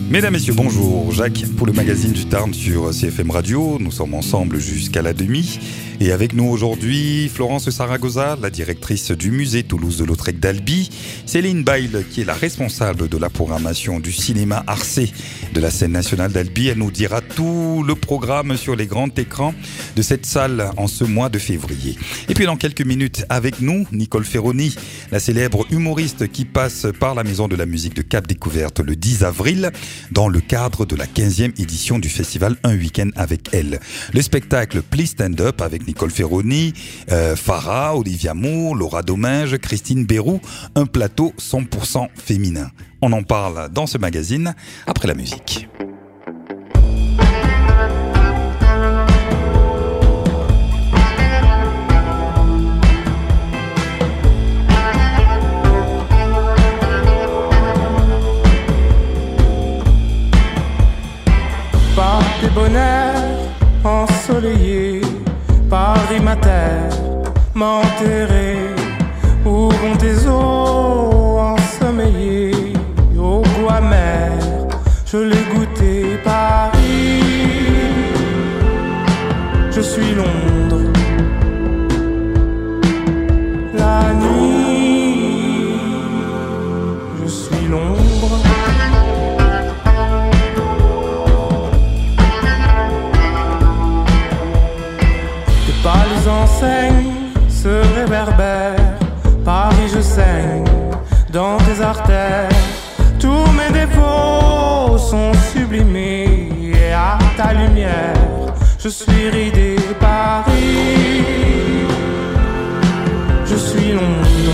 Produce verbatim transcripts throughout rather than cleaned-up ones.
Mesdames, Messieurs, bonjour. Jacques pour le magazine du Tarn sur C F M Radio. Nous sommes ensemble jusqu'à la demi. Et avec nous aujourd'hui, Florence Saragoza, la directrice du musée Toulouse de Lautrec d'Albi. Céline Bail, qui est la responsable de la programmation du cinéma Arcé de la scène nationale d'Albi. Elle nous dira tout le programme sur les grands écrans de cette salle en ce mois de février. Et puis dans quelques minutes, avec nous, Nicole Ferroni, la célèbre humoriste qui passe par la Maison de la Musique de Cap Découverte le dix avril. Dans le cadre de la quinzième édition du festival Un Week-end avec elle. Le spectacle Please Stand Up avec Nicole Ferroni, euh, Farah, Olivia Moore, Laura Domingue, Christine Bérou, un plateau cent pour cent féminin. On en parle dans ce magazine après la musique. Des bonheurs ensoleillés, Paris ma terre, m'enterrer. Où vont tes eaux ensommeillées, au goût amer, je l'ai goûté. Paris, je suis Londres. La nuit, je suis l'ombre. Pas les enseignes se réverbèrent. Paris, je saigne dans tes artères. Tous mes défauts sont sublimés. Et à ta lumière, je suis ridé. Paris, je suis Londres.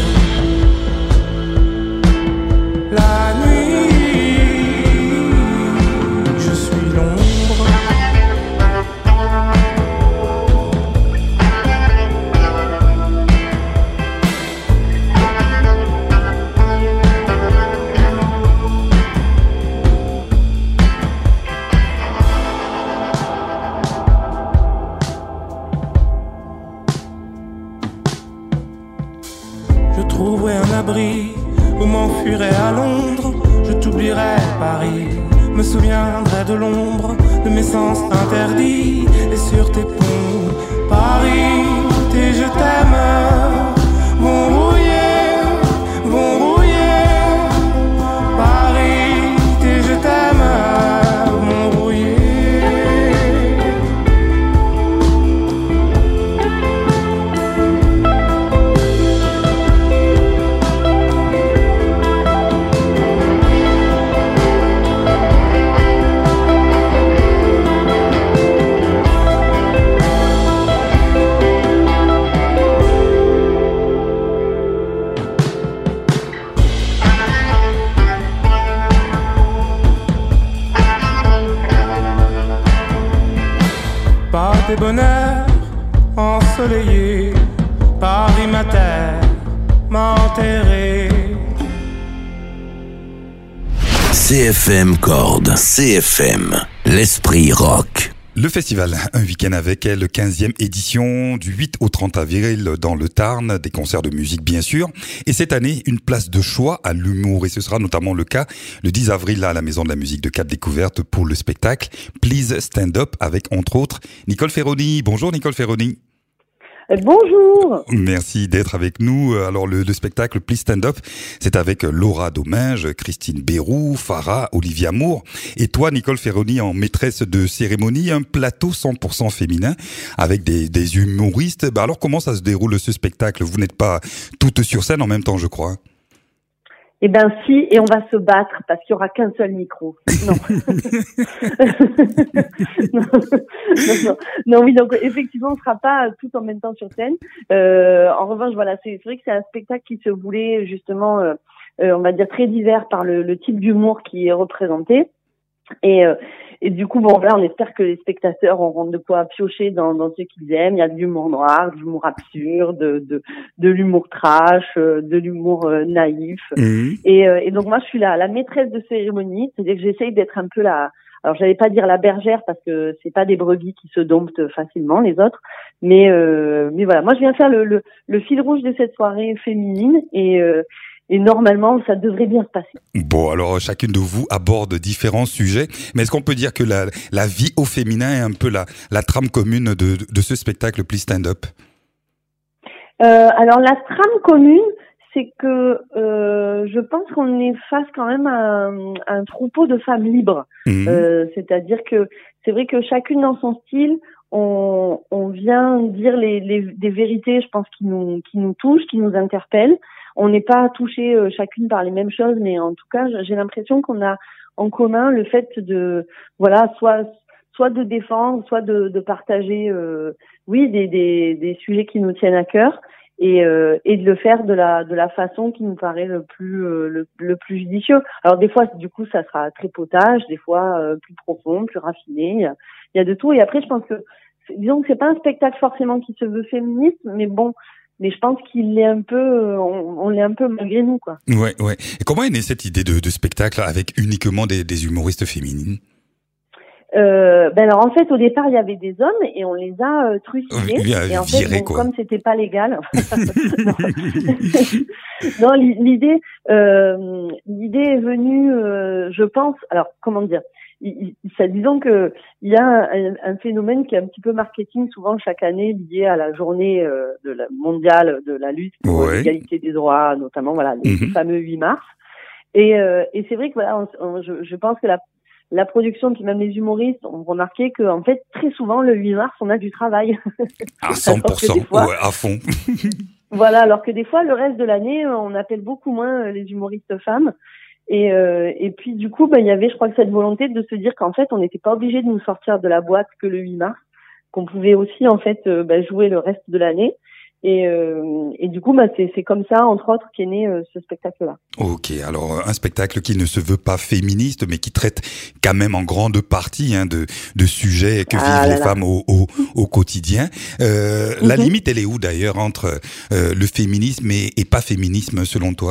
La nuit, je suis l'ombre. Où m'enfuirais à Londres, je t'oublierais Paris. Me souviendrai de l'ombre de mes sens interdits. Et sur tes ponts, Paris, tes je t'aime vont rouiller, vont rouiller. Paris, tes je t'aime vont rouiller. Des bonheurs ensoleillés, Paris ma terre m'a enterré. C F M Corde, C F M, l'esprit rock. Le festival Un Week-end avec elle, quinzième édition du huit au trente avril dans le Tarn, des concerts de musique bien sûr. Et cette année, une place de choix à l'humour et ce sera notamment le cas le dix avril à la Maison de la Musique de Cap Découverte pour le spectacle Please Stand Up avec entre autres Nicole Ferroni. Bonjour Nicole Ferroni. Bonjour. Merci d'être avec nous. Alors le, le spectacle Please Stand Up, c'est avec Laura Domingue, Christine Bérou, Farah, Olivia Moore et toi Nicole Ferroni en maîtresse de cérémonie, un plateau cent pour cent féminin avec des, des humoristes. Bah alors comment ça se déroule ce spectacle? Vous n'êtes pas toutes sur scène en même temps je crois. Eh ben si, et on va se battre parce qu'il y aura qu'un seul micro. Non. non, non, non, non, oui, donc effectivement, on sera pas tout en même temps sur scène. Euh, en revanche, voilà, c'est, c'est vrai que c'est un spectacle qui se voulait justement, euh, euh, on va dire très divers par le, le type d'humour qui est représenté. Et, euh, et du coup, bon, là, on espère que les spectateurs auront de quoi piocher dans, dans ce qu'ils aiment. Il y a de l'humour noir, de l'humour absurde, de, de, de l'humour trash, de l'humour euh, naïf. Mmh. Et, euh, et donc, moi, je suis la, la maîtresse de cérémonie. C'est-à-dire que j'essaye d'être un peu la, alors j'allais pas dire la bergère parce que c'est pas des brebis qui se domptent facilement, les autres. Mais, euh, mais voilà, moi, je viens faire le, le, le fil rouge de cette soirée féminine et, euh, et normalement, ça devrait bien se passer. Bon, alors chacune de vous aborde différents sujets, mais est-ce qu'on peut dire que la, la vie au féminin est un peu la, la trame commune de, de ce spectacle Please Stand Up? euh, Alors la trame commune, c'est que euh, je pense qu'on est face quand même à un, à un troupeau de femmes libres. Mmh. Euh, c'est-à-dire que c'est vrai que chacune dans son style, on, on vient dire les, les, des vérités, je pense, qui nous, qui nous touchent, qui nous interpellent. On n'est pas touchées euh, chacune par les mêmes choses, mais en tout cas, j'ai l'impression qu'on a en commun le fait de, voilà, soit soit de défendre, soit de, de partager, euh, oui, des, des, des sujets qui nous tiennent à cœur. Et, euh, et de le faire de la de la façon qui nous paraît le plus euh, le, le plus judicieux. Alors des fois du coup ça sera très potage, des fois euh, plus profond, plus raffiné. Il y a, il y a de tout. Et après je pense que disons que c'est pas un spectacle forcément qui se veut féministe, mais bon, mais je pense qu'il l'est un peu, on, on l'est un peu malgré nous quoi. Ouais ouais. Et comment est née cette idée de, de spectacle avec uniquement des, des humoristes féminines? Euh, ben alors en fait au départ il y avait des hommes et on les a euh, trucidés oui, et en viré, fait bon, quoi. Comme c'était pas légal non, non l'idée euh, l'idée est venue euh, je pense alors comment dire il, il, ça, disons que il y a un, un phénomène qui est un petit peu marketing souvent chaque année lié à la journée euh, de la mondiale de la lutte pour ouais. l'égalité des droits notamment voilà les mm-hmm. fameux huit mars et euh, et c'est vrai que voilà on, on, je, je pense que la La production, puis même les humoristes ont remarqué que, en fait, très souvent, le huit mars, on a du travail. À cent pour cent, fois, ouais, à fond. Voilà, alors que des fois, le reste de l'année, on appelle beaucoup moins les humoristes femmes. Et, euh, et puis, du coup, bah, il y avait, je crois que cette volonté de se dire qu'en fait, on n'était pas obligé de nous sortir de la boîte que le huit mars, qu'on pouvait aussi, en fait, euh, bah, jouer le reste de l'année. Et, euh, et du coup, bah, c'est, c'est comme ça, entre autres, qu'est né euh, ce spectacle-là. Ok, alors un spectacle qui ne se veut pas féministe, mais qui traite quand même en grande partie hein, de, de sujets que ah vivent les là femmes au, au, au quotidien. Euh, mm-hmm. La limite, elle est où d'ailleurs entre euh, le féminisme et, et pas féminisme, selon toi ?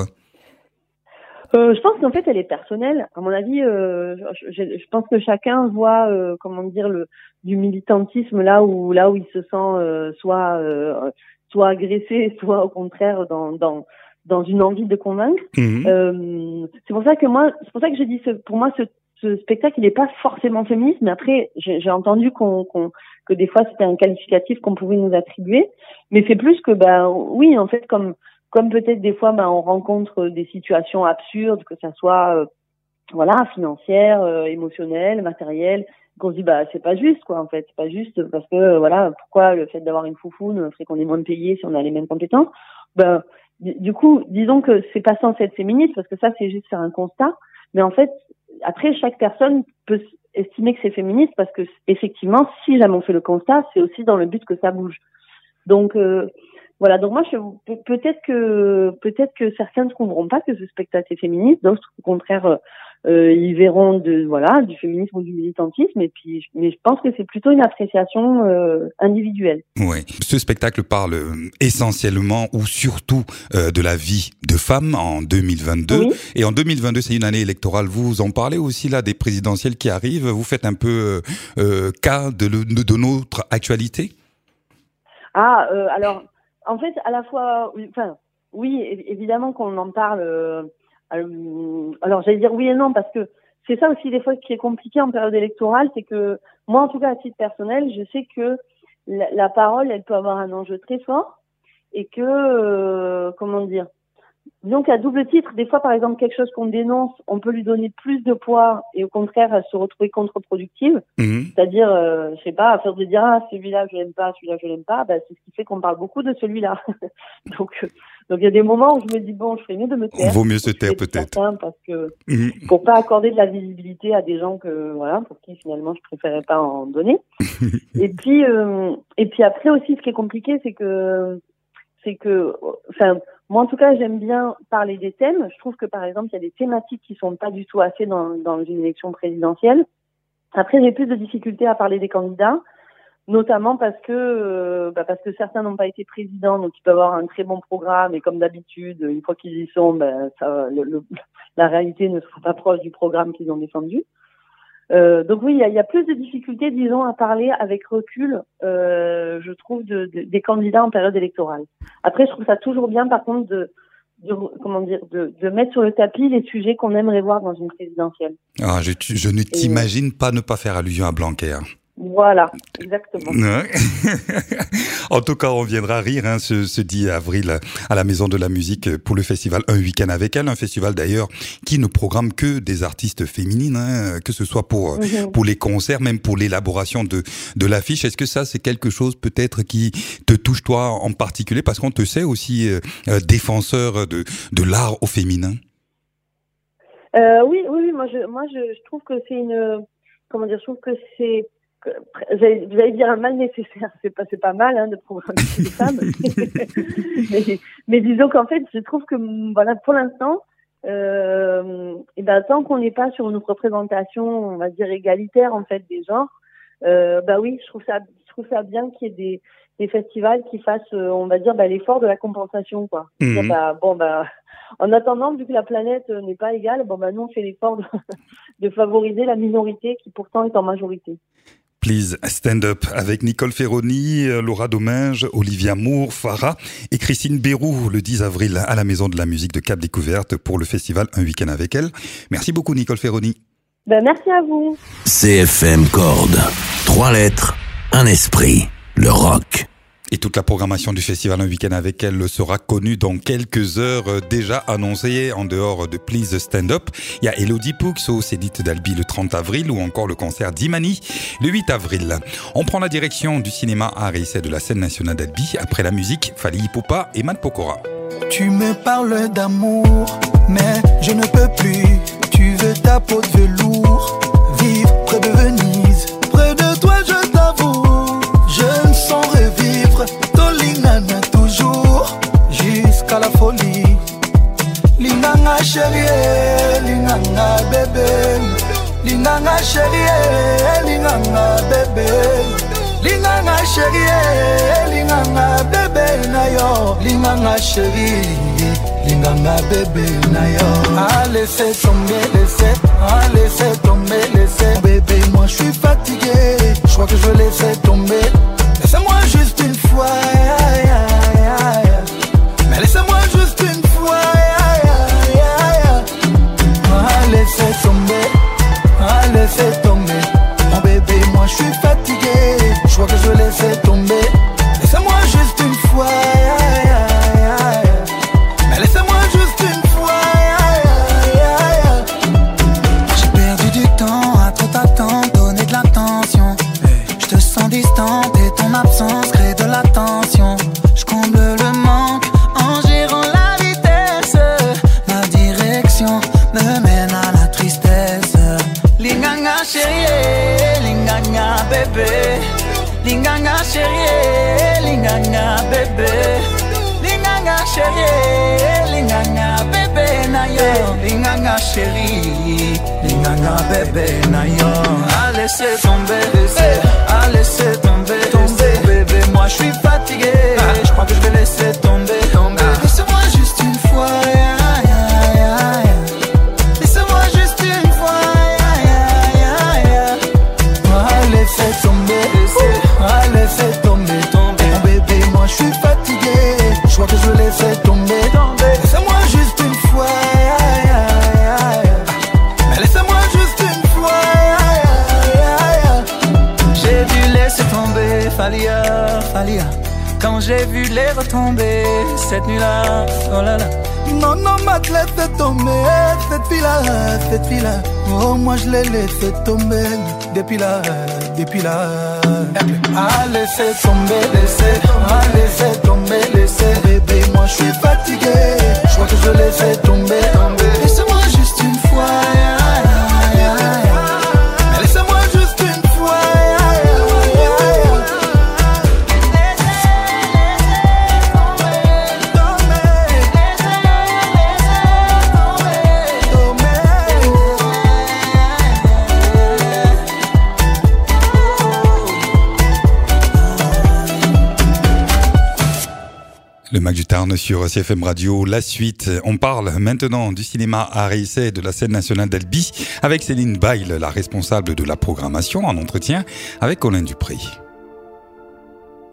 Euh, je pense qu'en fait, elle est personnelle. À mon avis, euh, je, je pense que chacun voit, euh, comment dire, le du militantisme là où là où il se sent euh, soit euh, soit agressé, soit au contraire dans dans dans une envie de convaincre. Mmh. Euh, c'est pour ça que moi, c'est pour ça que je dis, ce, pour moi, ce, ce spectacle, il n'est pas forcément féministe, mais après, j'ai, j'ai entendu qu'on, qu'on que des fois c'était un qualificatif qu'on pouvait nous attribuer, mais c'est plus que bah oui, en fait, comme Comme peut-être des fois, ben, on rencontre des situations absurdes, que ça soit, euh, voilà, financières, euh, émotionnelles, matérielles, qu'on se dit, bah, c'est pas juste, quoi, en fait. C'est pas juste parce que, euh, voilà, pourquoi le fait d'avoir une foufoune ferait qu'on est moins payé si on a les mêmes compétences? Ben, du coup, disons que c'est pas censé être féministe parce que ça, c'est juste faire un constat. Mais en fait, après, chaque personne peut estimer que c'est féministe parce que, effectivement, si jamais on fait le constat, c'est aussi dans le but que ça bouge. Donc, euh, Voilà, donc moi, je, peut-être que peut-être que certains ne trouveront pas que ce spectacle est féministe, d'autres au contraire, euh, ils verront de voilà du féminisme ou du militantisme, et puis mais je pense que c'est plutôt une appréciation euh, individuelle. Oui, ce spectacle parle essentiellement ou surtout euh, de la vie de femmes en deux mille vingt-deux, oui. Et en deux mille vingt-deux, c'est une année électorale. Vous en parlez aussi là des présidentielles qui arrivent. Vous faites un peu euh, cas de, de, de notre actualité. Ah, euh, alors. En fait, à la fois, enfin, oui, évidemment qu'on en parle. Euh, alors, j'allais dire oui et non parce que c'est ça aussi des fois qui est compliqué en période électorale, c'est que moi, en tout cas, à titre personnel, je sais que la, la parole, elle peut avoir un enjeu très fort et que, euh, comment dire, donc à double titre, des fois, par exemple, quelque chose qu'on dénonce, on peut lui donner plus de poids et au contraire, elle se retrouver contre-productive. Mmh. C'est-à-dire, euh, je sais pas, à force de dire ah celui-là je l'aime pas, celui-là je l'aime pas, bah, c'est ce qui fait qu'on parle beaucoup de celui-là. donc, donc il y a des moments où je me dis bon, je ferais mieux de me taire. Vaut mieux se taire peut-être. Parce que mmh. pour pas accorder de la visibilité à des gens que voilà, pour qui finalement je préférais pas en donner. et puis, euh, et puis après aussi, ce qui est compliqué, c'est que c'est que, enfin, moi en tout cas, j'aime bien parler des thèmes. Je trouve que par exemple, il y a des thématiques qui sont pas du tout assez dans, dans une élection présidentielle. Après, j'ai plus de difficultés à parler des candidats, notamment parce que, euh, bah parce que certains n'ont pas été présidents, donc ils peuvent avoir un très bon programme et comme d'habitude, une fois qu'ils y sont, ben ça, le, le, la réalité ne sera pas proche du programme qu'ils ont défendu. Euh, donc oui, il y a, y a plus de difficultés, disons, à parler avec recul, euh, je trouve, de, de, des candidats en période électorale. Après, je trouve ça toujours bien, par contre, de, de, comment dire, de, de mettre sur le tapis les sujets qu'on aimerait voir dans une présidentielle. Ah, je, je ne t'imagine Et... pas ne pas faire allusion à Blanquer. Voilà, exactement. En tout cas, on viendra rire hein, ce, ce dix avril à la Maison de la Musique pour le festival Un Week-end avec elle, un festival d'ailleurs qui ne programme que des artistes féminines, hein, que ce soit pour mm-hmm. pour les concerts, même pour l'élaboration de de l'affiche. Est-ce que ça c'est quelque chose peut-être qui te touche toi en particulier, parce qu'on te sait aussi euh, défenseur de de l'art au féminin? Euh, oui, oui, oui, moi je moi je, je trouve que c'est une comment dire, je trouve que c'est J'allais, j'allais dire un mal nécessaire, c'est pas c'est pas mal hein, de programmer les femmes, mais, mais disons qu'en fait je trouve que voilà pour l'instant, euh, et ben tant qu'on n'est pas sur une représentation on va dire égalitaire en fait des genres, euh, bah oui je trouve ça je trouve ça bien qu'il y ait des des festivals qui fassent on va dire bah, l'effort de la compensation quoi. Mmh. Dire, bah, bon bah en attendant vu que la planète n'est pas égale, bon bah nous on fait l'effort de, de favoriser la minorité qui pourtant est en majorité. Please Stand Up avec Nicole Ferroni, Laura Domingue, Olivia Moore, Farah et Christine Bérou le dix avril à la Maison de la Musique de Cap Découverte pour le festival Un Week-end avec elle. Merci beaucoup Nicole Ferroni. Ben, merci à vous. C F M Chord. Trois lettres, un esprit, le rock. Et toute la programmation du festival Un Week-end avec elle sera connue dans quelques heures, déjà annoncée en dehors de Please Stand Up. Il y a Elodie Poux au Zénith d'Albi le trente avril ou encore le concert d'Imani le huit avril. On prend la direction du cinéma art et essai de la scène nationale d'Albi. Après la musique, Fally Ipupa et Matt Pokora. Tu me parles d'amour, mais je ne peux plus. Tu veux ta peau de velours, vivre près de Venise. Près de toi je t'avoue, je me sens revivre. Tolingana toujours, jusqu'à la folie. Linganga chérie, linganga bébé. Linganga chérie, linganga bébé. Linganga chérie, linganga bébé na yo. Linganga chérie, linganga bébé na yo. Ah laissez tomber, laissez, ah laissez tomber, laissez. Bébé moi je suis fatigué, je crois que je vais laisser tomber. Laissez-moi juste une fois, yeah, yeah, yeah, yeah. Mais laissez-moi juste une fois, yeah, yeah, yeah, yeah. Ah laissez tomber, ah laissez tomber. Mon bébé moi je suis fatigué, je crois que je vais laisser tomber. Laissez-moi juste une fois, yeah, yeah, yeah, yeah. Mais laissez-moi juste une fois, yeah, yeah, yeah. J'ai perdu du temps à trop t'attendre, donner de l'attention. Je te sens distante et ton absence crée de la tension. Je comble le manque en gérant la vitesse. Ma direction me mène à la tristesse. Linganga chérie, linganga bébé. Linganga chérie, linganga bébé. Linganga chérie, linganga bébé na yo. Linganga chérie, linganga bébé na yo. Ah laissez tomber, laissez, ah laissez tomber, tomber. Bébé moi je suis fatigué, je crois que je vais laisser tomber, tomber. Laissez-moi juste une fois, yeah, yeah, yeah, yeah. Laissez-moi juste une fois, yeah, yeah, yeah, yeah. Ah laissez tomber, laissez, ah laissez tomber, tomber. Oh, bébé moi je suis fatigué, je crois que je vais laisser tomber, tomber. Laissez-moi juste une fois, yeah, yeah, yeah, yeah. Mais laissez-moi juste une fois, yeah, yeah, yeah. J'ai dû laisser tomber, Falia, Falia. Quand j'ai vu les retombées cette nuit-là, oh là là. Non, non, ma te laissé tomber, cette fille-là, cette fille-là. Oh, moi je l'ai laissé tomber, depuis là, depuis là. Ah, laissez tomber, laissez, ah, laissez tomber, laissez. Bébé, moi je suis fatigué, je crois que je laissais tomber, tomber. Laissez-moi juste une fois, yeah, yeah, yeah, yeah. Mais laissez-moi juste une fois, yeah, yeah, yeah, yeah. Le Mac du Tarn sur C F M Radio, la suite. On parle maintenant du cinéma art et essai de la scène nationale d'Albi avec Céline Bail, la responsable de la programmation, en entretien avec Colin Dupré.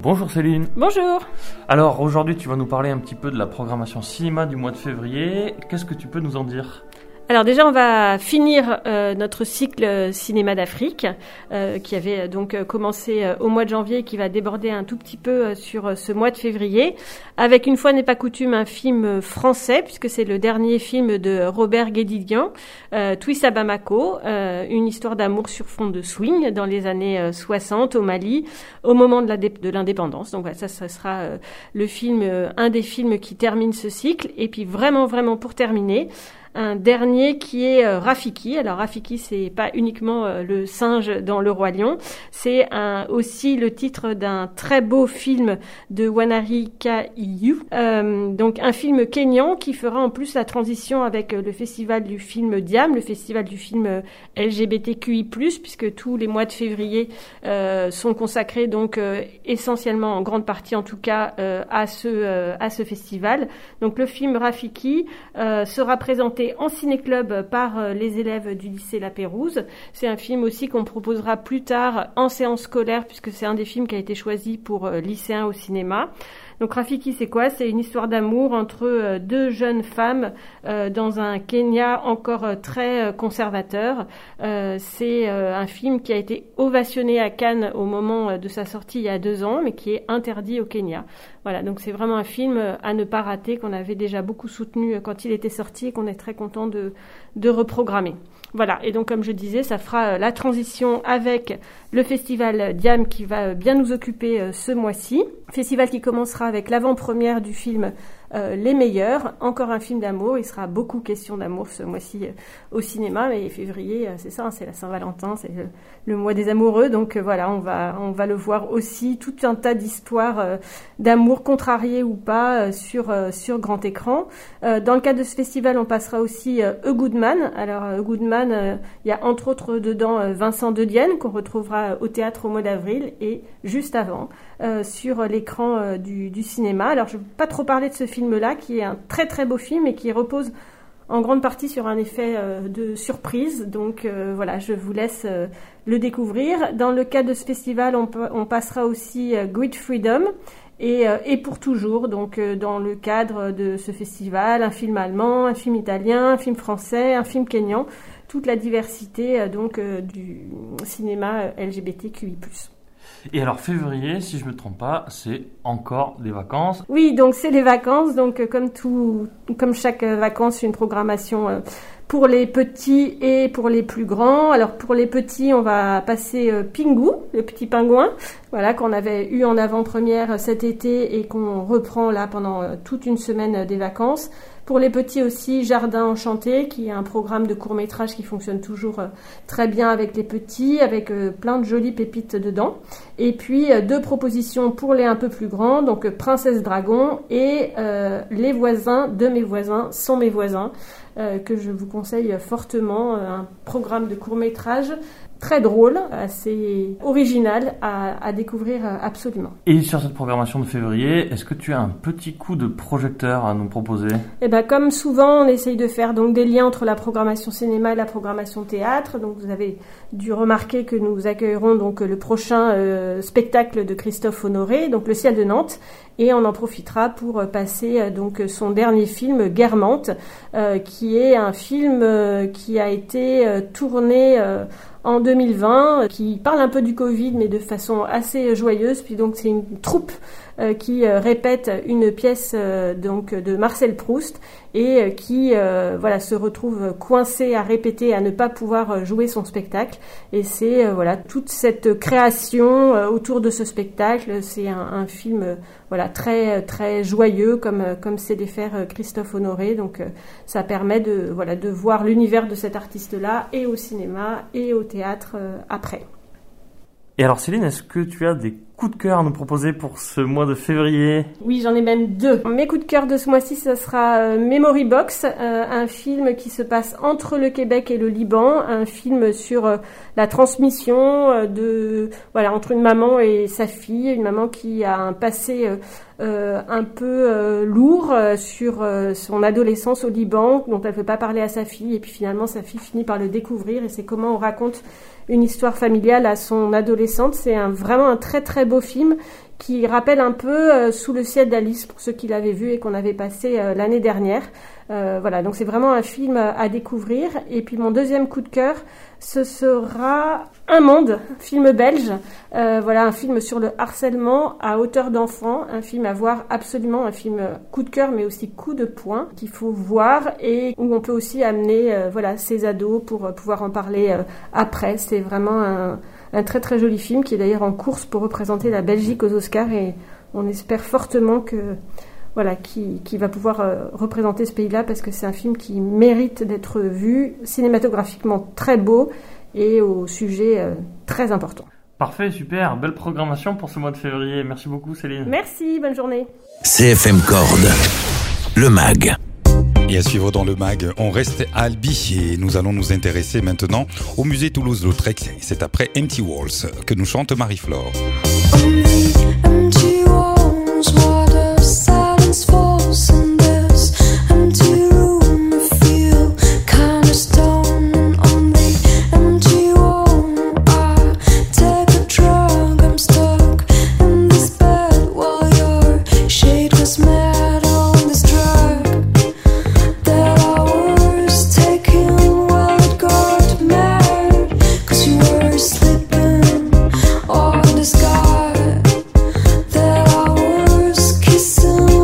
Bonjour Céline. Bonjour. Alors aujourd'hui tu vas nous parler un petit peu de la programmation cinéma du mois de février. Qu'est-ce que tu peux nous en dire ? Alors déjà, on va finir euh, notre cycle Cinéma d'Afrique euh, qui avait donc commencé euh, au mois de janvier et qui va déborder un tout petit peu euh, sur euh, ce mois de février avec, une fois n'est pas coutume, un film français puisque c'est le dernier film de Robert Guédiguian, euh, Twist à Bamako, euh, une histoire d'amour sur fond de swing dans les années euh, soixante au Mali au moment de, la dé- de l'indépendance. Donc voilà, ça, ça sera euh, le film, euh, un des films qui termine ce cycle. Et puis vraiment, vraiment pour terminer, un dernier qui est euh, Rafiki. Alors Rafiki, c'est pas uniquement euh, le singe dans Le Roi Lion, c'est un, aussi le titre d'un très beau film de Wanari Kahiu. Euh, donc un film kényan qui fera en plus la transition avec euh, le festival du film Diam, le festival du film euh, L G B T Q I plus, puisque tous les mois de février euh, sont consacrés donc euh, essentiellement, en grande partie en tout cas, euh, à ce euh, à ce festival. Donc le film Rafiki euh, sera présenté en ciné-club par euh, les élèves du lycée La Pérouse. C'est un film aussi qu'on proposera plus tard en séance scolaire puisque c'est un des films qui a été choisi pour euh, lycéens au cinéma. Donc Rafiki, c'est quoi ? C'est une histoire d'amour entre euh, deux jeunes femmes euh, dans un Kenya encore euh, très euh, conservateur. Euh, c'est euh, un film qui a été ovationné à Cannes au moment euh, de sa sortie il y a deux ans, mais qui est interdit au Kenya. Voilà, donc c'est vraiment un film euh, à ne pas rater, qu'on avait déjà beaucoup soutenu euh, quand il était sorti et qu'on est très content de, de reprogrammer. Voilà, et donc comme je disais, ça fera euh, la transition avec le festival Diam qui va euh, bien nous occuper euh, ce mois-ci. Festival qui commencera avec l'avant-première du film euh, Les Meilleurs, encore un film d'amour. Il sera beaucoup question d'amour ce mois-ci euh, au cinéma, mais février, euh, c'est ça, hein, c'est la Saint-Valentin, c'est le, le mois des amoureux, donc euh, voilà, on va on va le voir aussi, tout un tas d'histoires euh, d'amour contrariées ou pas euh, sur euh, sur grand écran. Euh, dans le cadre de ce festival, on passera aussi euh, A Good Man. Alors A Good Man, euh, il y a entre autres dedans euh, Vincent De Dienne qu'on retrouvera au théâtre au mois d'avril et juste avant euh, sur l'écran euh, du, du cinéma. Alors je ne vais pas trop parler de ce film-là qui est un très très beau film et qui repose en grande partie sur un effet euh, de surprise. Donc euh, voilà, je vous laisse euh, le découvrir. Dans le cadre de ce festival, on, on passera aussi euh, Great Freedom et, euh, et pour toujours. Donc euh, dans le cadre de ce festival, un film allemand, un film italien, un film français, un film kényan, toute la diversité euh, donc euh, du cinéma euh, L G B T Q I plus. Et alors février, si je me trompe pas, c'est encore des vacances. Oui, donc c'est les vacances, donc euh, comme tout, comme chaque euh, vacances, une programmation euh, pour les petits et pour les plus grands. Alors pour les petits, on va passer euh, Pingu, le petit pingouin, voilà, qu'on avait eu en avant-première cet été et qu'on reprend là pendant euh, toute une semaine euh, des vacances. Pour les petits aussi, Jardin Enchanté, qui est un programme de court-métrage qui fonctionne toujours euh, très bien avec les petits, avec euh, plein de jolies pépites dedans. Et puis, euh, deux propositions pour les un peu plus grands, donc euh, Princesse Dragon et euh, Les voisins de mes voisins sont mes voisins, euh, que je vous conseille fortement, euh, un programme de court-métrage très drôle, assez original à, à découvrir absolument. Et sur cette programmation de février, est-ce que tu as un petit coup de projecteur à nous proposer ? Eh ben, comme souvent, on essaye de faire donc des liens entre la programmation cinéma et la programmation théâtre. Donc, vous avez dû remarquer que nous accueillerons donc le prochain euh, spectacle de Christophe Honoré, donc Le Ciel de Nantes, et on en profitera pour passer euh, donc son dernier film, Guermantes, euh, qui est un film euh, qui a été euh, tourné euh, en deux mille vingt, qui parle un peu du Covid, mais de façon assez joyeuse. Puis donc c'est une troupe euh, qui euh, répète une pièce euh, donc de Marcel Proust et euh, qui euh, voilà se retrouve coincé à répéter, à ne pas pouvoir jouer son spectacle. Et c'est euh, voilà toute cette création euh, autour de ce spectacle. C'est un, un film euh, voilà très très joyeux comme comme sait les faire Christophe Honoré. Donc euh, ça permet de voilà de voir l'univers de cet artiste-là et au cinéma et au théâtre euh, après. Et alors Céline, est-ce que tu as des coups de cœur à nous proposer pour ce mois de février ? Oui, j'en ai même deux. Mes coups de cœur de ce mois-ci, ça sera euh, Memory Box, euh, un film qui se passe entre le Québec et le Liban, un film sur euh, la transmission euh, de voilà entre une maman et sa fille, une maman qui a un passé euh, euh, un peu euh, lourd euh, sur euh, son adolescence au Liban, dont elle ne veut pas parler à sa fille, et puis finalement sa fille finit par le découvrir, et c'est comment on raconte une histoire familiale à son adolescente. C'est un, vraiment un très très beau film qui rappelle un peu euh, Sous le ciel d'Alice pour ceux qui l'avaient vu et qu'on avait passé euh, l'année dernière. Euh, voilà, donc c'est vraiment un film à découvrir. Et puis mon deuxième coup de cœur, ce sera Un monde, film belge. Euh, voilà, un film sur le harcèlement à hauteur d'enfant, un film à voir absolument, un film coup de cœur mais aussi coup de poing qu'il faut voir et où on peut aussi amener euh, voilà ses ados pour euh, pouvoir en parler euh, après. C'est vraiment un, un très très joli film qui est d'ailleurs en course pour représenter la Belgique aux Oscars et on espère fortement que voilà, qui, qui va pouvoir euh, représenter ce pays-là parce que c'est un film qui mérite d'être vu, cinématographiquement très beau et au sujet euh, très important. Parfait, super, belle programmation pour ce mois de février. Merci beaucoup Céline. Merci, bonne journée. C F M Corde, le mag. Et à suivre dans le mag, on reste à Albi et nous allons nous intéresser maintenant au musée Toulouse-Lautrec. C'est après Empty Walls que nous chante Marie-Flore. Falls in this empty room, I feel kinda stoned, and on the empty wall, I take a drug. I'm stuck in this bed while your shade was mad on this drug that I was taking. Well, it got mad, 'cause you were sleeping on this guy that I was kissing.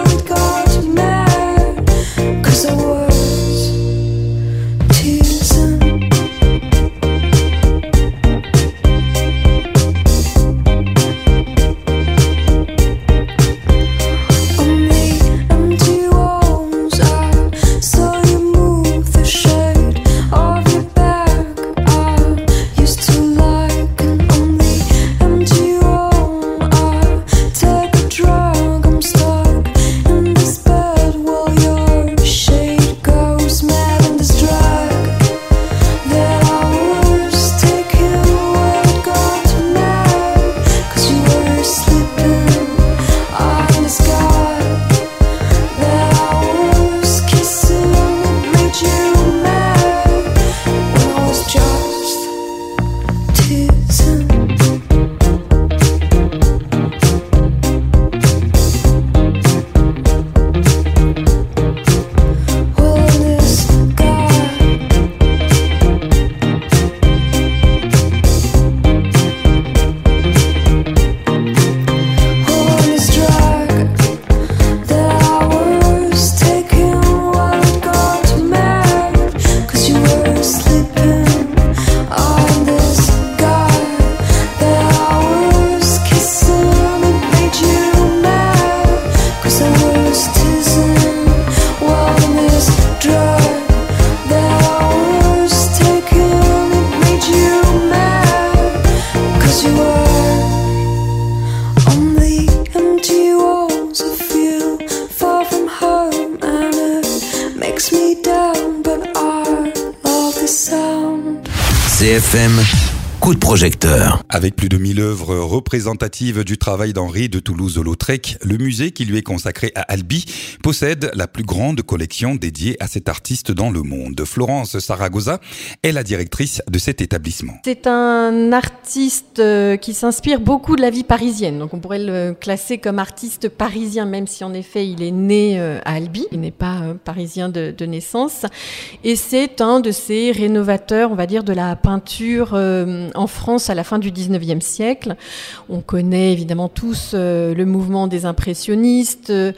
C F M, coup de projecteur. Avec plus de mille œuvres représentatives du travail d'Henri de Toulouse-Lautrec, le musée qui lui est consacré à Albi possède la plus grande collection dédiée à cet artiste dans le monde. Florence Saragosa est la directrice de cet établissement. C'est un artiste qui s'inspire beaucoup de la vie parisienne. Donc on pourrait le classer comme artiste parisien, même si en effet il est né à Albi. Il n'est pas parisien de, de naissance. Et c'est un de ces rénovateurs, on va dire, de la peinture en France à la fin du dix-neuvième siècle. On connaît évidemment tous euh, le mouvement des impressionnistes, euh,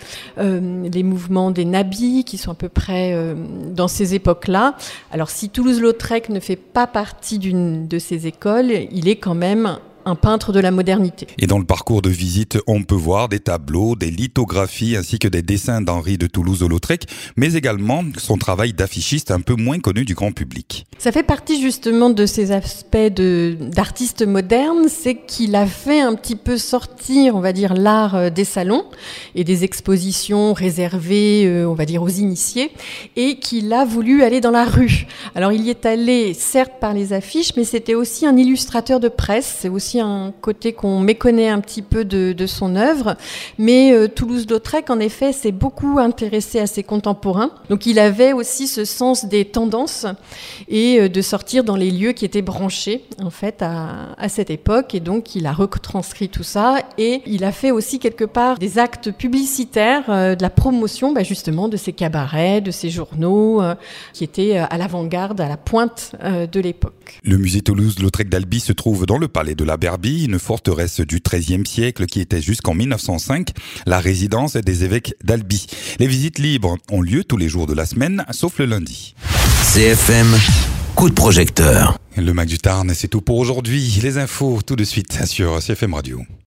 les mouvements des nabis qui sont à peu près euh, dans ces époques-là. Alors si Toulouse-Lautrec ne fait pas partie d'une de ces écoles, il est quand même un peintre de la modernité. Et dans le parcours de visite, on peut voir des tableaux, des lithographies ainsi que des dessins d'Henri de Toulouse-Lautrec, mais également son travail d'affichiste un peu moins connu du grand public. Ça fait partie justement de ces aspects de, d'artiste moderne, c'est qu'il a fait un petit peu sortir, on va dire, l'art des salons et des expositions réservées, on va dire, aux initiés, et qu'il a voulu aller dans la rue. Alors il y est allé, certes par les affiches, mais c'était aussi un illustrateur de presse, c'est aussi aussi un côté qu'on méconnaît un petit peu de, de son œuvre. Mais euh, Toulouse-Lautrec, en effet, s'est beaucoup intéressé à ses contemporains. Donc il avait aussi ce sens des tendances et euh, de sortir dans les lieux qui étaient branchés en fait à, à cette époque. Et donc il a retranscrit tout ça et il a fait aussi quelque part des actes publicitaires, euh, de la promotion bah, justement de ces cabarets, de ces journaux euh, qui étaient à l'avant-garde, à la pointe euh, de l'époque. Le musée Toulouse-Lautrec d'Albi se trouve dans le palais de la Berbie, une forteresse du treizième siècle qui était jusqu'en mille neuf cent cinq la résidence des évêques d'Albi. Les visites libres ont lieu tous les jours de la semaine, sauf le lundi. C F M, coup de projecteur. Le Mac du Tarn, c'est tout pour aujourd'hui. Les infos tout de suite sur C F M Radio.